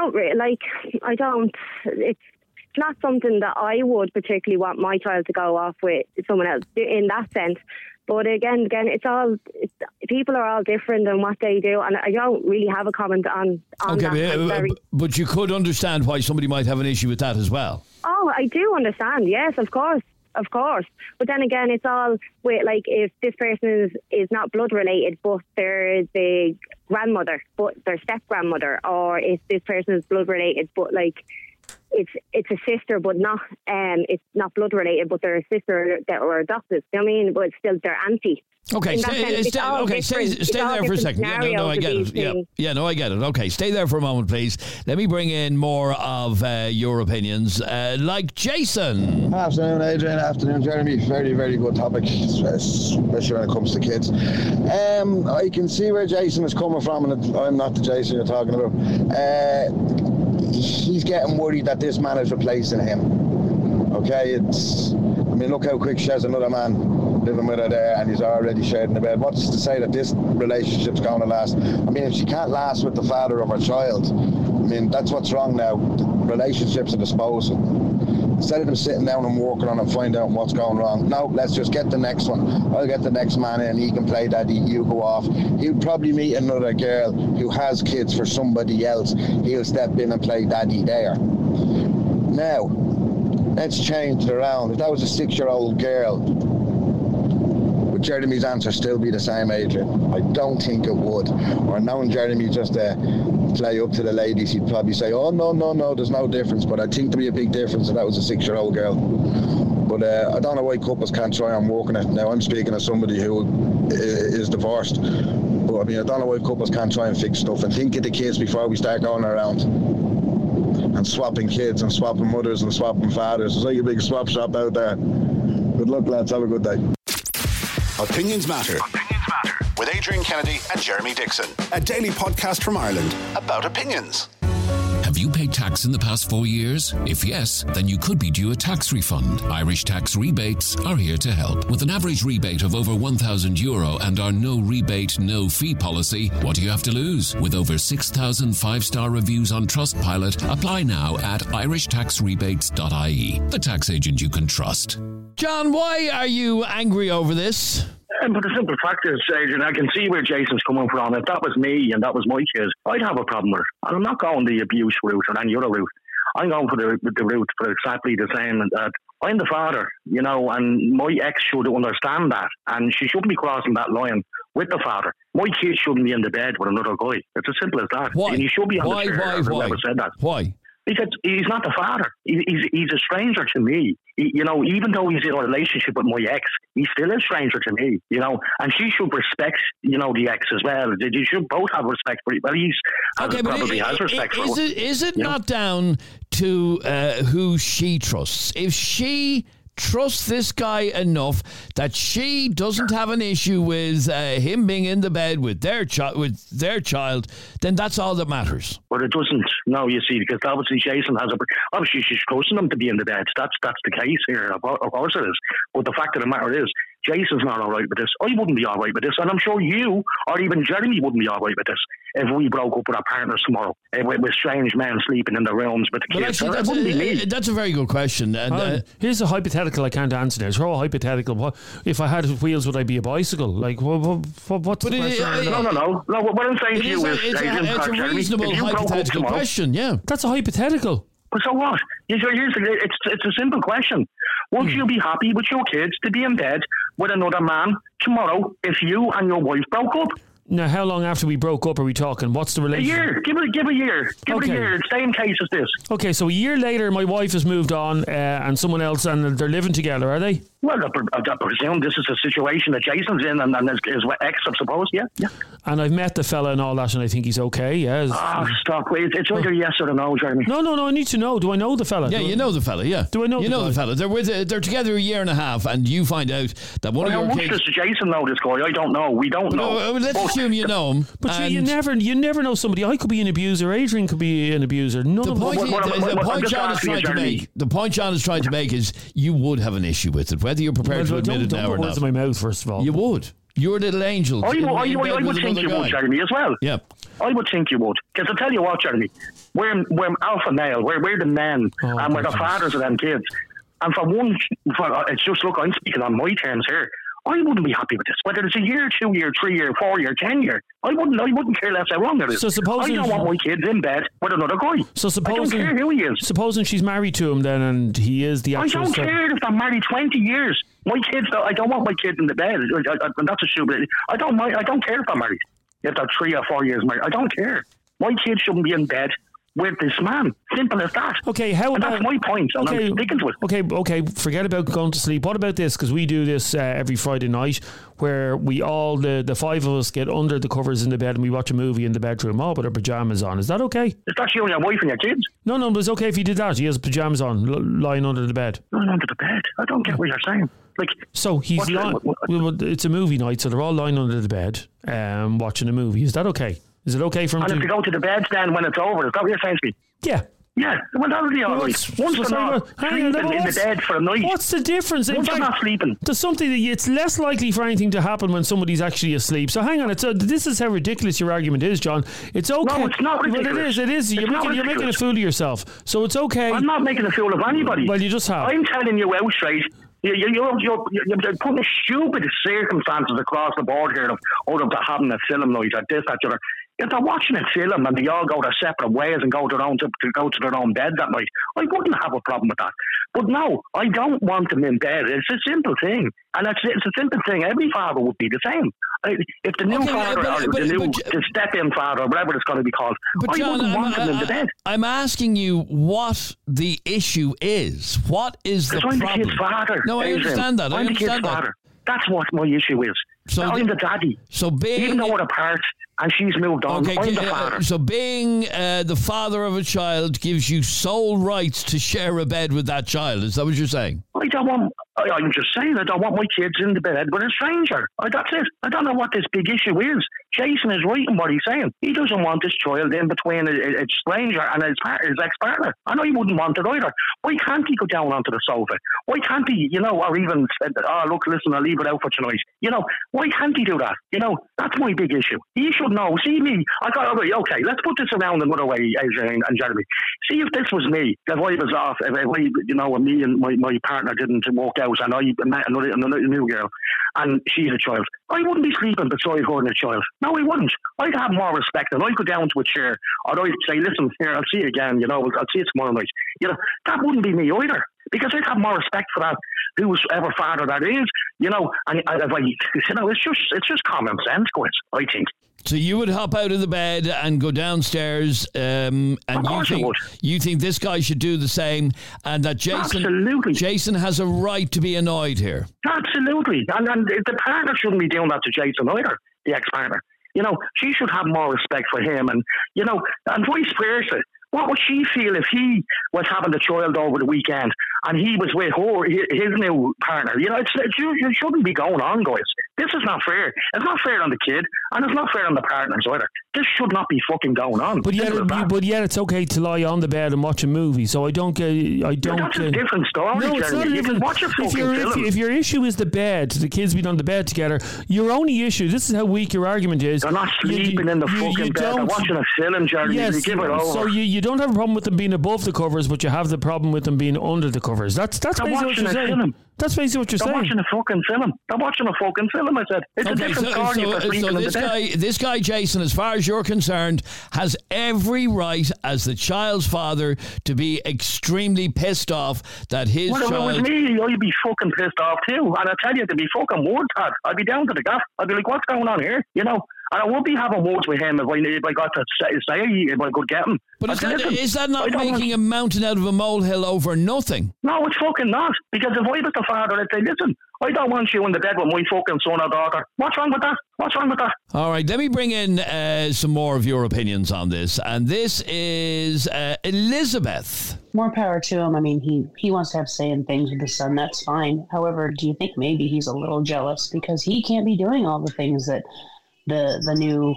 not something that I would particularly want my child to go off with someone else in that sense. But again, people are all different in what they do, and I don't really have a comment on that. But you could understand why somebody might have an issue with that as well. Oh, I do understand. Yes, of course. But then again, it's all with, like, if this person is not blood related, but they're the grandmother, but their step grandmother, or if this person is blood related, but like it's a sister, but not it's not blood related, but they're a sister that were adopted. You know what I mean? But it's still their auntie. Okay, stay there for a second. No, I get it. I get it. Okay, stay there for a moment, please. Let me bring in more of your opinions, like Jason. Afternoon, Adrian. Afternoon, Jeremy. Very, very good topic, especially when it comes to kids. I can see where Jason is coming from, and I'm not the Jason you're talking about. He's getting worried that this man is replacing him. Okay, look how quick she has another man living with her there, and he's already sharing the bed. What's to say that this relationship's going to last? If she can't last with the father of her child, that's what's wrong now. Relationships are disposal. Instead of them sitting down and working on and finding out what's going wrong, no, let's just get the next one. I'll get the next man in, he can play daddy, you go off. He'll probably meet another girl who has kids for somebody else. He'll step in and play daddy there. Now, let's change it around. If that was a 6-year-old girl, would Jeremy's answer still be the same, Adrian? I don't think it would. Or knowing Jeremy just play up to the ladies, he'd probably say, oh, no, there's no difference. But I think there'd be a big difference if that was a 6-year-old girl. But I don't know why couples can't try on working it. Now, I'm speaking as somebody who is divorced. But I don't know why couples can't try and fix stuff and think of the kids before we start going around and swapping kids and swapping mothers and swapping fathers. It's like a big swap shop out there. Good luck, lads. Have a good day. Opinions matter. With with Adrian Kennedy and Jeremy Dixon. A daily podcast from Ireland about opinions. Have you paid tax in the past 4 years? If yes, then you could be due a tax refund. Irish Tax Rebates are here to help. With an average rebate of over €1,000 and our no rebate, no fee policy, what do you have to lose? With over 6,000 five-star reviews on Trustpilot, apply now at irishtaxrebates.ie. The tax agent you can trust. John, why are you angry over this? But the simple fact is, Adrian, I can see where Jason's coming from. If that was me and that was my kid, I'd have a problem with it. And I'm not going the abuse route or any other route. I'm going for the route for exactly the same. I'm the father, and my ex should understand that. And she shouldn't be crossing that line with the father. My kid shouldn't be in the bed with another guy. It's as simple as that. Why? And he should be on Why? the chair. Whoever said that. Why? Because he's not the father. He's a stranger to me. Even though he's in a relationship with my ex, he's still a stranger to me, and she should respect, the ex as well. You should both have respect for it. Well, probably has respect for it. Is it not down to who she trusts? If she trusts this guy enough that she doesn't have an issue with him being in the bed with their child, then that's all that matters. But it doesn't. No, you see, because obviously Jason obviously she's trusting him to be in the bed. That's the case here. Of course it is. But the fact of the matter is, Jason's not all right with this. I wouldn't be all right with this, and I'm sure you or even Jeremy wouldn't be all right with this if we broke up with our partners tomorrow with strange men sleeping in their rooms with the kids. Actually, it wouldn't be me. That's a very good question. And, here's a hypothetical I can't answer there. Throw a hypothetical. What, if I had wheels, would I be a bicycle? Like, what's the question? No. What I'm saying to you is... It's a reasonable hypothetical question, yeah. That's a hypothetical. But so what? It's a simple question. Would you be happy with your kids to be in bed with another man tomorrow if you and your wife broke up? Now, how long after we broke up are we talking? What's the relationship? A year. Give it a year. Give it a year. Same case as this. Okay, so a year later, my wife has moved on and someone else, and they're living together, are they? Well, I presume this is a situation that Jason's in and his ex, I suppose, yeah. And I've met the fella and all that, and I think he's okay, yeah. Stop. It's either yes or no, Jeremy. No, I need to know. Do I know the fella? Yeah, you know the fella, yeah. Do I know the guy? You know the fella. They're together a year and a half, and you find out that one of your kids... How much does Jason know this guy? I don't know. We don't know. Let's assume you know him. But you never know somebody. I could be an abuser. Adrian could be an abuser. The point John is trying to make is you would have an issue with it, whether you're prepared to admit it now or not. Don't put words in my mouth, first of all. You would. You're a little angel. I would think you would, Jeremy, as well. Yeah. I would think you would. Because I'll tell you what, Jeremy, we're alpha male. We're the men, and we're the fathers of them kids. And it's just, look, I'm speaking on my terms here. I wouldn't be happy with this. Whether it's a year, 2 year, 3 year, 4 year, 10 year, I wouldn't care less how long it is. So I don't want my kids in bed with another guy. So I don't care who he is. Supposing she's married to him then, and he is the actual... I don't care if they're married 20 years. My kids, I don't want my kids in the bed. And that's a stupid... I don't care if they're married. If they're 3 or 4 years married, I don't care. My kids shouldn't be in bed with this man. Simple as that. Okay, that's my point. And I'm sticking to it. Okay, forget about going to sleep. What about this? Because we do this every Friday night, where we all, the five of us, get under the covers in the bed and we watch a movie in the bedroom, all with our pajamas on. Is that okay? Is that you and your wife and your kids? No, but it's okay if he did that. He has pajamas on, lying under the bed. Lying under the bed? I don't get what you're saying. So he's it's a movie night, so they're all lying under the bed watching a movie. Is that okay? Is it okay for him to go to the bed then when it's over? Is that what you're saying to me? Yeah. Yeah, well, that would be all right. Once they're not sleeping in the bed for a night. What's the difference? Once they're not sleeping. There's something that it's less likely for anything to happen when somebody's actually asleep. So hang on, this is how ridiculous your argument is, John. It's okay. No, it's not ridiculous. Well, it is. You're making a fool of yourself. So it's okay. I'm not making a fool of anybody. Well, you just have. I'm telling you outright. You're putting stupid circumstances across the board here of having a film night or this, that, the other. If they're watching a film and they all go their separate ways and go to their own bed that night, I wouldn't have a problem with that. But no, I don't want them in bed. It's a simple thing. And it's a simple thing. Every father would be the same. If the new father or the step-in father or whatever it's going to be called, I wouldn't want them in the bed. I'm asking you what the issue is. What is the problem? I'm the kid's father. No, I understand that. I'm the kid's father. That's what my issue is. I'm the daddy. So even though we're apart, and she's moved on. Okay, I'm the father. so being the father of a child gives you sole rights to share a bed with that child. Is that what you're saying? I'm just saying, I don't want my kids in the bed with a stranger. That's it. I don't know what this big issue is. Jason is right in what he's saying. He doesn't want this child in between a stranger and his ex-partner. I know he wouldn't want it either. Why can't he go down onto the sofa? Why can't he, or even say, look, listen, I'll leave it out for tonight. Why can't he do that? That's my big issue. He should know. See me, okay, let's put this around another way, Adrian and Jeremy. See if this was me, if I was off, if me and my partner didn't work out and I met another new girl and she's a child, I wouldn't be sleeping beside her and a child. No, I wouldn't. I'd have more respect and I'd go down to a chair or I'd say, listen, here, I'll see you again, I'll see you tomorrow night. That wouldn't be me either. Because I'd have more respect for that, whoever father that is, it's just common sense, Chris, I think. So you would hop out of the bed and go downstairs, and you think this guy should do the same, and that Jason has a right to be annoyed here. Absolutely, and the partner shouldn't be doing that to Jason either, the ex-partner. She should have more respect for him, and and vice versa. What would she feel if he was having the child over the weekend and he was with his new partner? It shouldn't be going on, guys. This is not fair. It's not fair on the kid, and it's not fair on the partners either. This should not be fucking going on. But yet it's okay to lie on the bed and watch a movie. So I don't. That's a different story. No, it's not. You can watch a fucking film. If your issue is the bed, the kids being on the bed together, your only issue. This is how weak your argument is. They're not sleeping in the fucking bed. They're watching a film, Jeremy. Yes, you give it over. So you don't have a problem with them being above the covers, but you have the problem with them being under the covers. That's basically what you're saying. That's basically what you're saying. They're watching a fucking film. They're watching a fucking film, I said. It's a different story if they're sleeping in the bed. This guy, Jason, as far as you're concerned, has every right as the child's father to be extremely pissed off that his child... Well, if it was me, I'd be fucking pissed off too. And I tell you, to be fucking word tad, I'd be down to the gaff. I'd be like, what's going on here? And I won't be having words with him if I got to say if I could get him. But is that not making a mountain out of a molehill over nothing? No, it's fucking not. Because if I was the father, I'd say, listen, I don't want you in the bed with my fucking son or daughter. What's wrong with that? What's wrong with that? All right, let me bring in some more of your opinions on this. And this is Elizabeth. More power to him. I mean, he wants to have say in things with his son. That's fine. However, do you think maybe he's a little jealous because he can't be doing all the things that the new,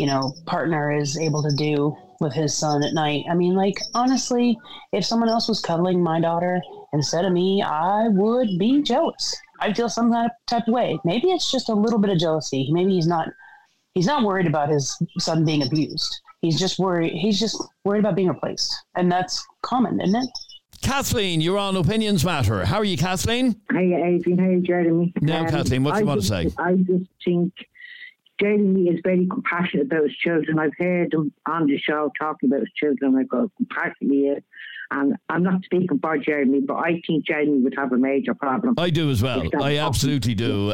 partner is able to do with his son at night? I mean, honestly, if someone else was cuddling my daughter instead of me, I would be jealous. I'd feel some type of way. Maybe it's just a little bit of jealousy. Maybe he's not worried about his son being abused. He's just worried about being replaced. And that's common, isn't it? Kathleen, you're on Opinions Matter. How are you, Kathleen? Hi, Adrian. How are you, Jeremy? Now, Kathleen, what do you want to say? I just think Jeremy is very compassionate about his children. I've heard him on the show talking about his children. I go, compassionately is. And I'm not speaking for Jeremy, but I think Jeremy would have a major problem. I do as well. I absolutely do.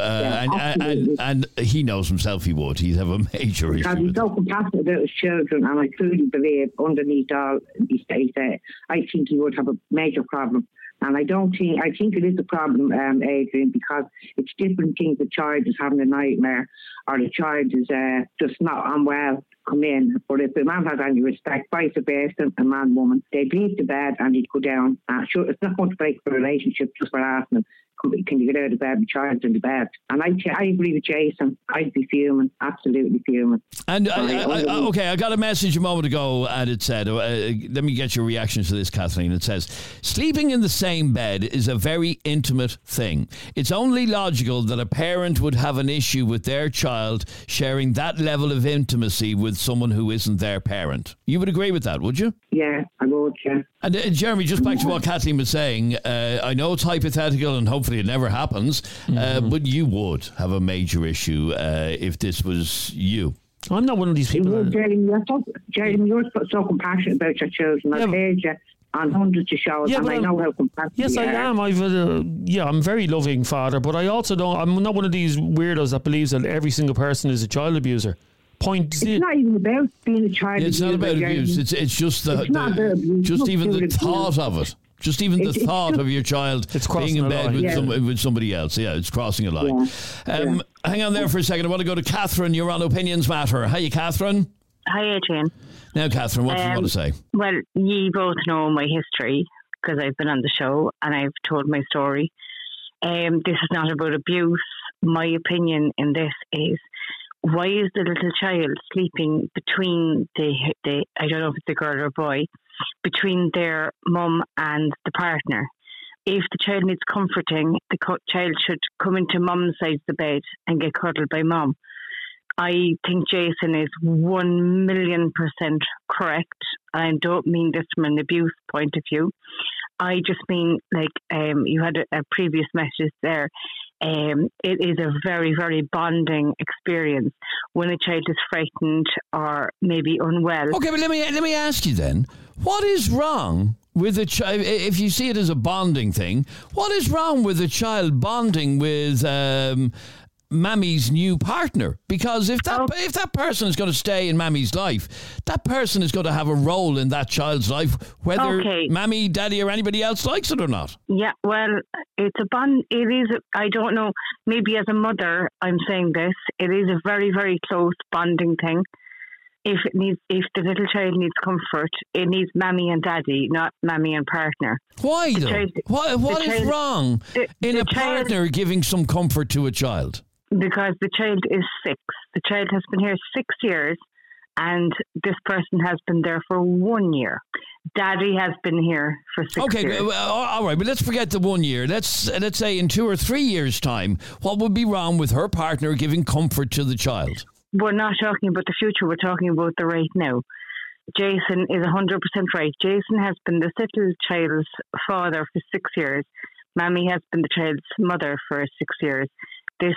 And he knows himself he would. He'd have a major issue. Because he's so compassionate about his children, and I truly believe underneath all he stays there, I think he would have a major problem. And I think it is a problem, Adrian, because it's different things. The child is having a nightmare or the child is just not unwell, come in. But if the man has any respect, vice versa, a man, woman, they'd leave the bed and he'd go down. Sure, it's not going to break the relationship just for asking him, can you get out of bed? The child's in the bed. And I agree with Jason. I'd be fuming, absolutely fuming. And I got a message a moment ago, and it said, let me get your reaction to this, Kathleen. It says, sleeping in the same bed is a very intimate thing. It's only logical that a parent would have an issue with their child sharing that level of intimacy with someone who isn't their parent. You would agree with that, would you? Yeah, I would, yeah. And Jeremy, just back to what Kathleen was saying, I know it's hypothetical and hopefully it never happens, but you would have a major issue if this was you. I'm not one of these people. Jeremy, you're so compassionate about your children. I've heard you on hundreds of shows, and I know how compassionate you are. Yes, I am. I'm a very loving father, but I also I'm not one of these weirdos that believes that every single person is a child abuser. It's not even about being a child abuser. It's not about abuse. It's just the thought of it. Just even the thought of your child being in bed with somebody else. Yeah, it's crossing a line. Yeah. Hang on there for a second. I want to go to Catherine. You're on Opinions Matter. Hi, Catherine. Hi, Adrian. Now, Catherine, what do you want to say? Well, ye both know my history because I've been on the show and I've told my story. This is not about abuse. My opinion in this is, why is the little child sleeping between the I don't know if it's a girl or a boy, between their mum and the partner? If the child needs comforting, the child should come into mum's side of the bed and get cuddled by mum. I think Jason is 1,000,000% correct. I don't mean this from an abuse point of view. I just mean, like, you had a previous message there. It is a very, very bonding experience when a child is frightened or maybe unwell. Okay, but let me ask you then, what is wrong with a child, if you see it as a bonding thing, what is wrong with a child bonding with Mammy's new partner? Because if that person is going to stay in Mammy's life, that person is going to have a role in that child's life, whether Mammy, Daddy or anybody else likes it or not. Yeah, well, it's a bond. It is, I don't know, maybe as a mother I'm saying this, it is a very, very close bonding thing. If the little child needs comfort, it needs Mammy and Daddy, not Mammy and partner. Why though? What is wrong in a partner giving some comfort to a child? Because the child is 6. The child has been here 6 years and this person has been there for 1 year. Daddy has been here for 6 years. Okay, all right, but let's forget the 1 year. Let's say in 2 or 3 years' time, what would be wrong with her partner giving comfort to the child? We're not talking about the future, we're talking about the right now. Jason is 100% right. Jason has been this little child's father for 6 years. Mammy has been the child's mother for 6 years. This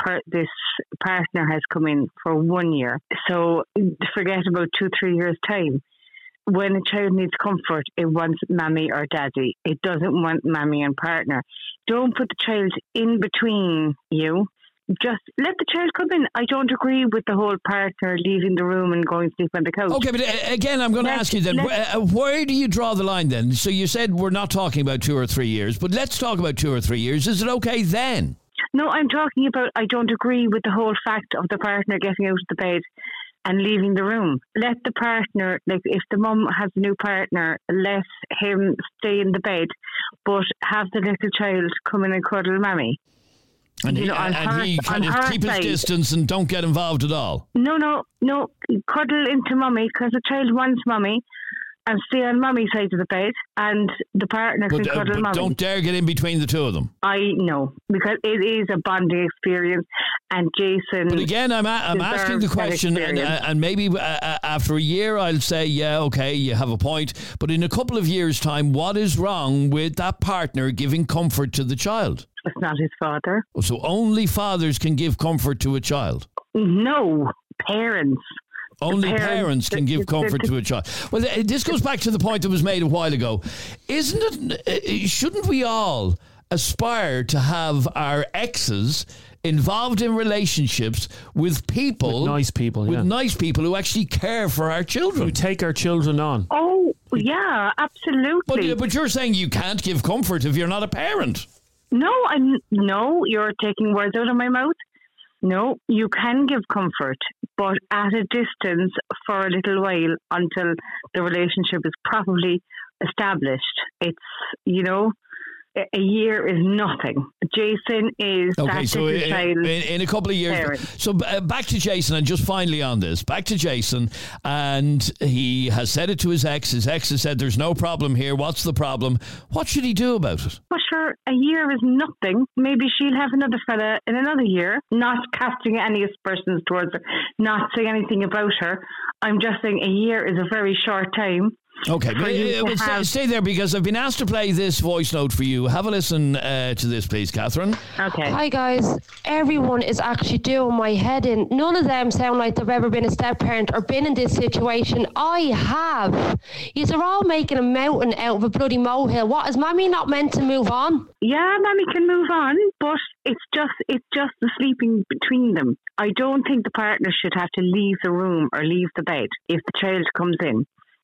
partner has come in for 1 year. So forget about 2-3 years' time. When a child needs comfort, it wants Mammy or Daddy. It doesn't want Mammy and partner. Don't put the child in between you. Just let the child come in. I don't agree with the whole partner leaving the room and going to sleep on the couch. Okay, but again, I'm going to ask you then, where do you draw the line then? So you said we're not talking about 2 or 3 years, but let's talk about 2 or 3 years. Is it okay then? No, I'm talking about, I don't agree with the whole fact of the partner getting out of the bed and leaving the room. Let the partner, like if the mum has a new partner, let him stay in the bed, but have the little child come in and cuddle Mammy. And he kind of keep his distance and don't get involved at all. No. Cuddle into Mummy because the child wants Mummy and stay on Mummy's side of the bed and the partner can cuddle Mummy. Don't dare get in between the two of them. I know, because it is a bonding experience and Jason... But again, I'm asking the question and maybe after a year I'll say, yeah, okay, you have a point. But in a couple of years' time, what is wrong with that partner giving comfort to the child? It's not his father. So only fathers can give comfort to a child? No, parents. Only parents can give comfort to a child. Well, this goes back to the point that was made a while ago. Shouldn't we all aspire to have our exes involved in relationships with people... With nice people, with nice people who actually care for our children. Who take our children on. Oh, yeah, absolutely. But you're saying you can't give comfort if you're not a parent. No, you're taking words out of my mouth. No, you can give comfort, but at a distance for a little while until the relationship is properly established. It's, a year is nothing. Jason is okay. So in a couple of years. Parent. So back to Jason, and just finally on this, back to Jason, and he has said it to his ex. His ex has said, "There's no problem here. What's the problem?" What should he do about it? Well, sure, a year is nothing. Maybe she'll have another fella in another year. Not casting any aspersions towards her. Not saying anything about her. I'm just saying a year is a very short time. Okay, but stay there because I've been asked to play this voice note for you. Have a listen to this, please, Catherine. Okay. Hi, guys. Everyone is actually doing my head in. None of them sound like they've ever been a step-parent or been in this situation. I have. Yous are all making a mountain out of a bloody molehill. What, is Mammy not meant to move on? Yeah, Mammy can move on, but it's just the sleeping between them. I don't think the partner should have to leave the room or leave the bed if the child comes in.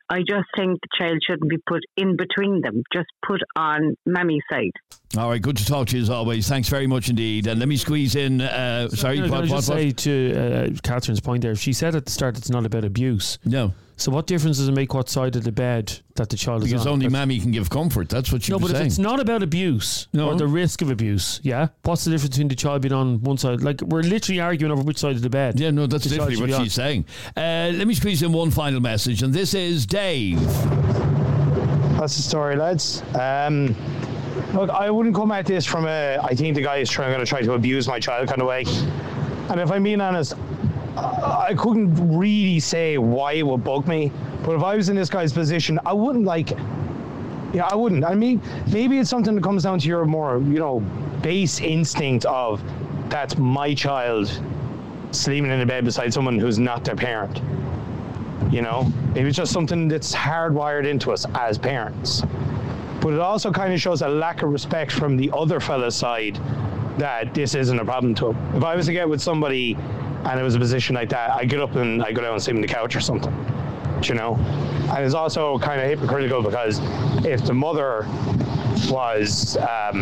I just think the child shouldn't be put in between them, just put on Mammy's side. All right, good to talk to you as always. Thanks very much indeed. And let me squeeze in, say to Catherine's point there, she said at the start it's not about abuse. No. So what difference does it make what side of the bed that the child is on? Because only Mammy can give comfort. That's what she was saying. No, but if it's not about abuse or the risk of abuse, what's the difference between the child being on one side? Like, we're literally arguing over which side of the bed. Yeah, no, that's literally what she's saying. Let me squeeze in one final message, and this is Dave. That's the story, lads. Look, I wouldn't come at this from I think the guy is going to try to abuse my child kind of way. And if I'm being honest, I couldn't really say why it would bug me, but if I was in this guy's position, I wouldn't I wouldn't. I mean, maybe it's something that comes down to your more, base instinct of that's my child sleeping in a bed beside someone who's not their parent. Maybe it's just something that's hardwired into us as parents. But it also kind of shows a lack of respect from the other fella's side that this isn't a problem to him. If I was to get with somebody and it was a position like that, I get up and I go down and sleep on the couch or something, And it's also kind of hypocritical because if the mother was,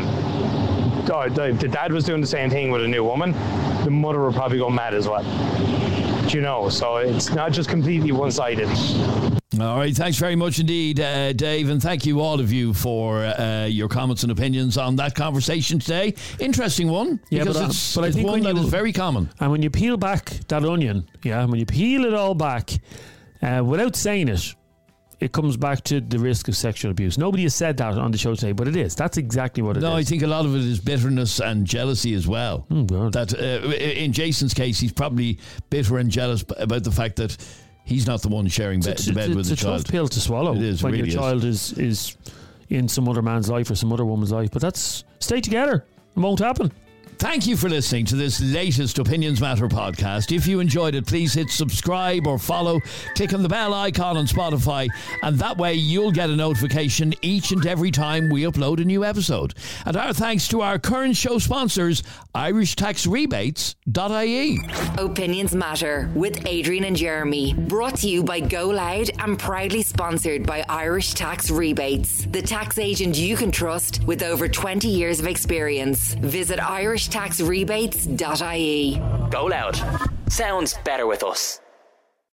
the dad was doing the same thing with a new woman, the mother would probably go mad as well. So it's not just completely one-sided. All right, thanks very much indeed, Dave, and thank you all of you for your comments and opinions on that conversation today. Interesting one, because but I think one that is very common. And when you peel back that onion, when you peel it all back, without saying it, it comes back to the risk of sexual abuse. Nobody has said that on the show today, but it is. That's exactly what it is. No, I think a lot of it is bitterness and jealousy as well. Oh, God. That in Jason's case, he's probably bitter and jealous about the fact that he's not the one sharing the bed with the child. It's a tough pill to swallow. It is, when really your child is in some other man's life or some other woman's life. But stay together. It won't happen. Thank you for listening to this latest Opinions Matter podcast. If you enjoyed it, please hit subscribe or follow. Click on the bell icon on Spotify, and that way you'll get a notification each and every time we upload a new episode. And our thanks to our current show sponsors, irishtaxrebates.ie. Opinions Matter with Adrian and Jeremy. Brought to you by Go Loud and proudly sponsored by Irish Tax Rebates, the tax agent you can trust with over 20 years of experience. Visit irishtaxrebates.ie. Go Loud. Sounds better with us.